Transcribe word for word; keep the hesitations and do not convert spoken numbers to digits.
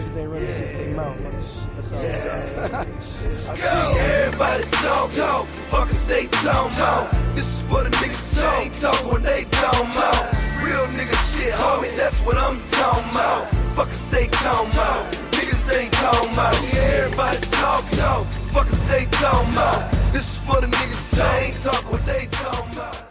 niggas ain't really shit their mouth. That's all. Yeah. I see everybody talk, talk, fuckers stay talk, talk. This is for the niggas that ain't talk when they talk about. Real niggas shit, homie, that's what I'm talking about. Fuckers stay talk about, niggas ain't talking about. Everybody talk, talk, fuckers stay talk about. This is for the niggas that ain't talk what they talk about.